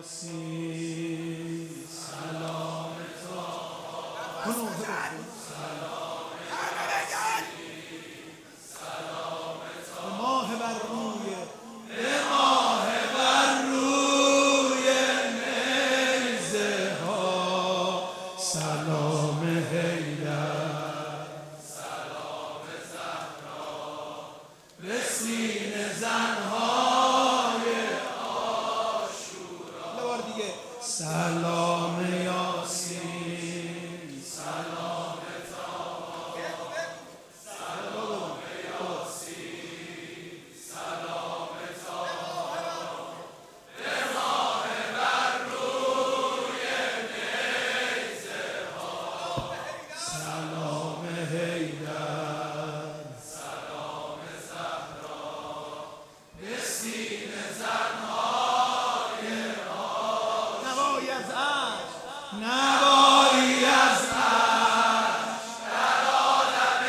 یاسین سلام ماه بر روی نیزه ها سلام حیدر سلام زهرا به سینه زنهای عاشورا یه بار دیگه سلام یاسین سلام نوایی از عرش در عالم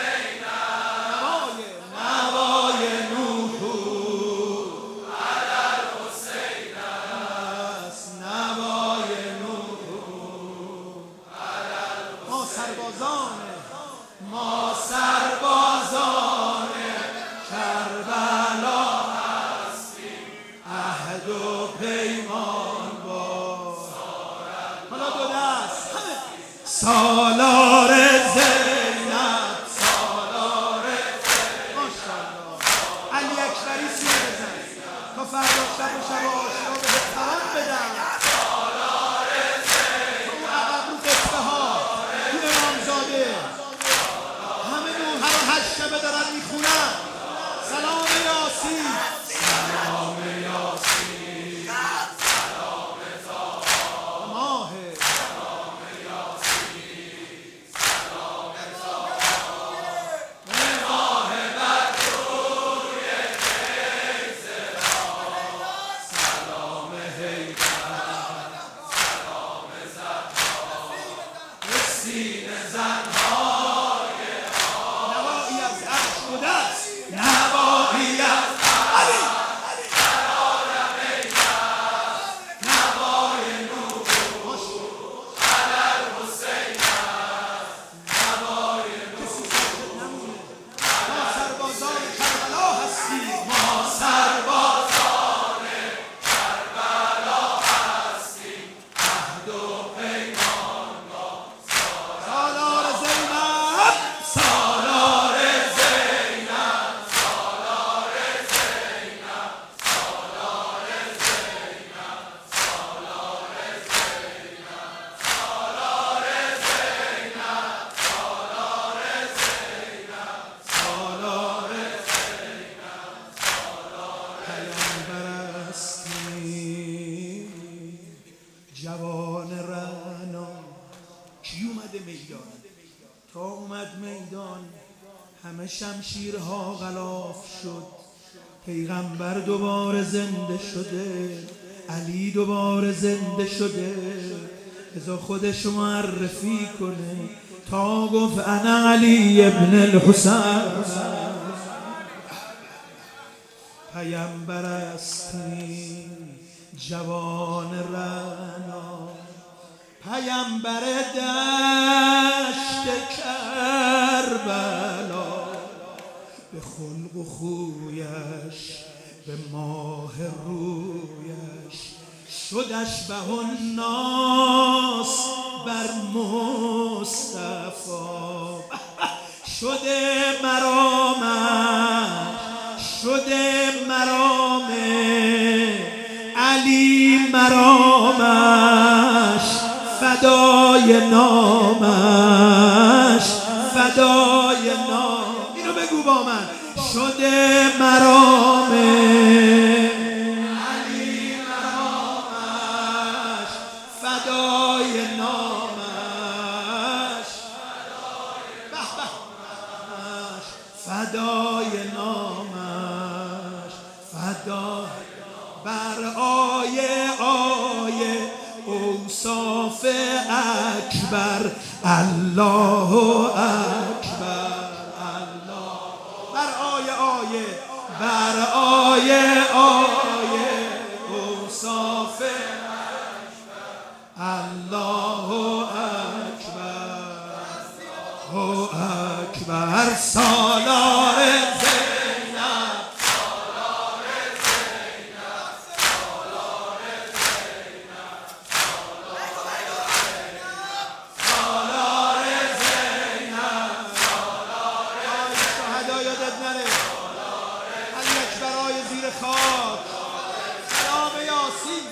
نوای نوح علی الحسین است نوای نوح علی الحسین ما سربازان کربلا هستیم عهد و پیمان با حالا دو دست سالار زینب سالار ماشاءالله علی اکبری سیه بزن تا فردا شب و عاشورا به تمام بدن سالار زینب تو عقب رو قصه ها تو امامزاده همه نوحه رو 8 شبه دارن میخونن سلام یاسین سلام یاسین سلام ماه سینه زنهای نوایی از عرش بوده است نوایی از علی در عالم نوای نوح علی الحسین است نوای نوح ما سربازان کربلا هستیم ما سربازان کربلا هستیم عهد و پیمان با سالار زینب سالار زینب سالار زینب سالار زینب سالار زینب سالار زینب سالار زینب سالار زینب پیامبر هستی جوان رعنا کی اومده میدان تا اومد میدان همه شمشیرها غلاف شد پیغمبر دوباره زنده شده علی دوباره زنده شده بذار خودش معرفی کنه تا گفت انا علی ابن الحسین پیامبر هستی جوان رعنا پیامبر دشت کربلا به خلق و خویش به ماه رویش شد اشبه الناس بر مصطفی شده مرام علی مرامش فدای نامش فدای نام اینو بگو با من شده مرام علی مرامش فدای نامش فدای نامش فدای بر آیه اوصاف اکبر الله اکبر الله بر آیه اوصاف الله اکبر اکبر سالار زینب سالار زینب سالار زینب سالار زینب سالار شهدا یادت نره علی اکبرای زیر خاک سلام یاسین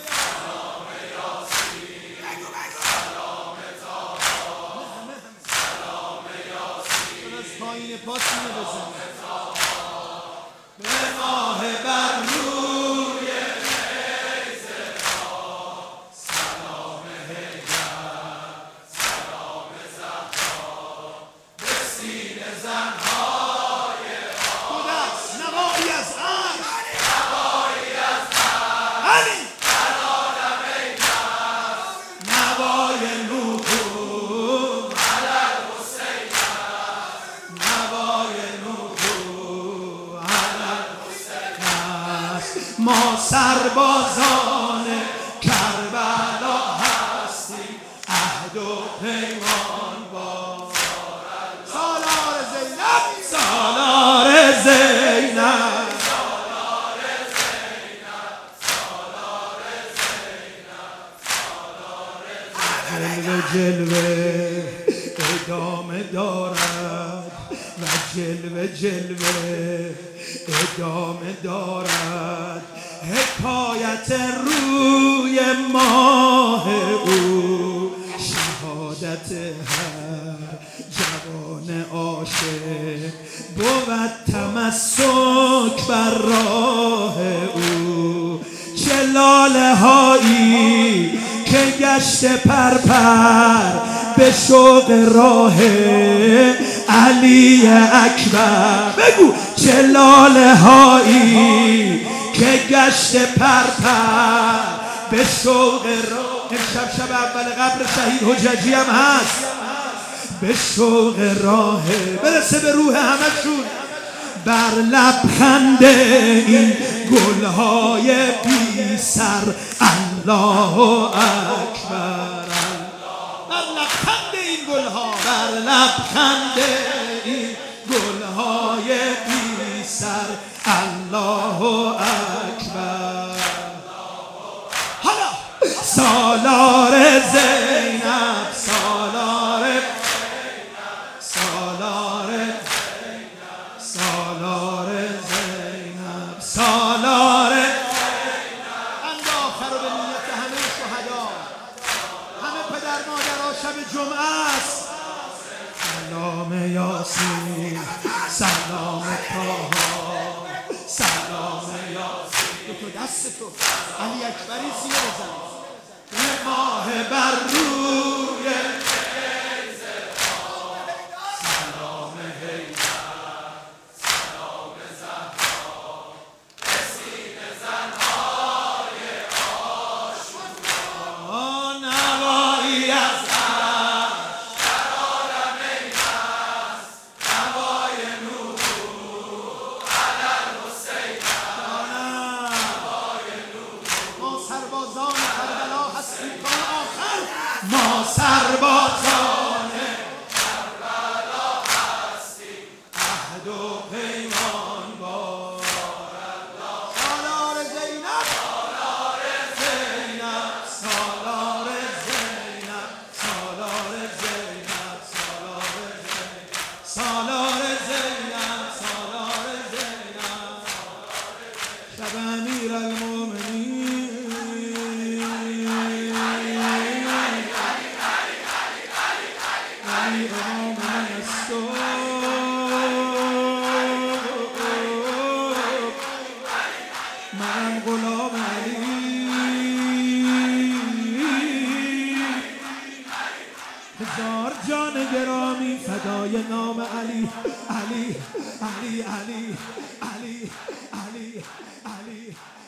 پایین پاسینه بزن به ماه بر روی نیز سلام حیدر سلام زهرا به سینه زنهای خودست نوایی از عرش نوایی از عرش علی در عالم ایدست نوای نور ما سربازان کربلا هستیم عهد و پیمان با سالار زینب سالار زینب سالار زینب سالار زینب سالار جلوه ادامه دارد و جلوه ادامه دارد حکایت روی ماه او شهادت هر جوان عاشق بود تمسک بر راه او چه لاله هایی که گشت پرپر به شوق راه علی اکبر بگو چه لاله هایی که گشت پرپر به شوق راه امشب شب اول قبر شهید حججی هم هست به شوق راه برسه به روح همشون بر لبخند این گلهای بی سر الله اکبر بر لبخند این گلها بر لبخند این گلهای بی سر الله اکبر حالا سالار زینب سالار سالار سالار زینب سالار اند آخر و به نیت همه شهدا همه پدر مادرها شب جمعه است سلام یاسین سلام طاها سلام یاسین تو دست تو علی اکبری سیه بزن به ماه بر روی نیز سلام حیدر سلام زهرا به سینه زنهای آشنا نوایی از ما سربازان کربلا هستیم عهد و پیمان با سالار زینب سالار زینب سالار زینب سالار زینب سالار زینب سالار زینب شب امیرالمومنین من غلام علی هزار جان گرامی فدای نام علی علی علی علی علی علی علی